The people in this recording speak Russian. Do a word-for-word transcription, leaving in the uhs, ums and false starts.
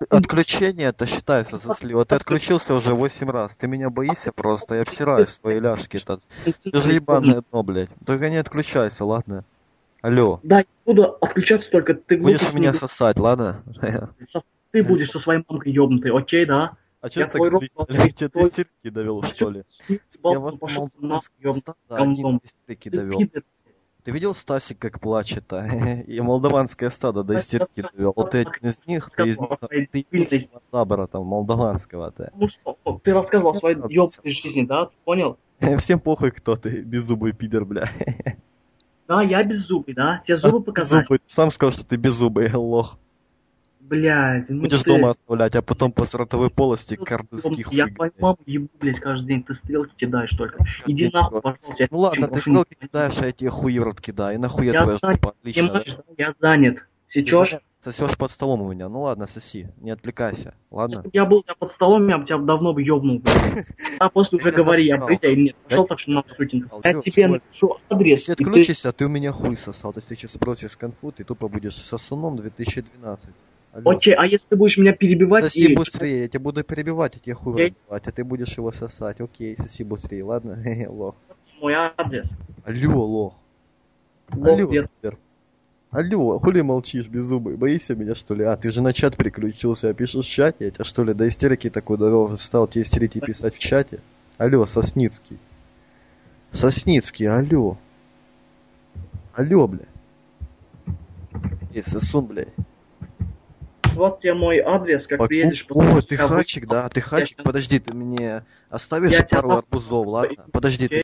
отключение это считается за сливу. Ты отключился уже восемь раз. Ты меня боишься просто. Я обсираюсь в твои ляжки-то. Ты же ебаное дно, блядь. Только не отключайся, ладно? Алло. Да, я буду отключаться только ты Будешь глупость меня не сосать, ладно? говори. Ты будешь со своей мамкой ёбнутой, окей, да? А чё Я ты твой так рот до тебя до истерики довел, что ли? Я вот пошел на молдаванского ёбаный стада один говном. до истерики Ты довел. пидор. Ты видел Стасик, как плачет, а? И молдаванское стадо до истерики довел. Вот ты один из них, ты из них, ты из них табора там, молдаванского-то. Ну что, ты рассказывал о своей ёбаной жизни, да? Ты понял? Всем похуй, кто ты, беззубый пидор, бля. Да, я беззубый, да? Тебе зубы показать? Зубы. Сам сказал, что ты беззубый, лох. Блядь, ну Будешь ты... дома оставлять, а потом после ротовой полости кардовский хуй. Я твою маму ебу, блядь, каждый день. Ты стрелки кидаешь только. Иди нахуй, пожалуйста. Ну ладно, ты стрелки кидаешь, а я тебе хуи в рот кидаю. И нахуя твоя жопа? Отлично. Я занят. Сечешь? Сосешь под столом у меня. Ну ладно, соси. Не отвлекайся. Ладно? Если бы я был у тебя под столом, я бы тебя давно бы ёбнул. А после уже говори, я брить, а и нет. Пошел так, что нахуй сукин. Я тебе напишу адрес. Если отключишься, ты у меня хуй сосал. Ты сейчас сбросишь конфу, ты тупо будешь сосуном две тысячи двенадцать. Окей, а если ты будешь меня перебивать... Соси быстрее, я тебя буду перебивать, я тебе хуй выбивать, а ты будешь его сосать. Окей, соси быстрее, ладно? Лох. Мой адрес. Алло, лох. Алло, Пидор. Алло, хули молчишь, беззубый? Боишься меня, что ли? А, ты же на чат приключился, а пишешь в чате? Я тебя, что ли, до истерики такой довел, стал тебе истерить и писать в чате? Алло, Сосницкий. Сосницкий, алло. Алло, бля. Эй, сосун, бля. Вот тебе мой адрес, как а, приедешь... О, ты хачик, да? Ты хачик? Подожди, ты мне оставишь пару арбузов, ладно? Подожди, ты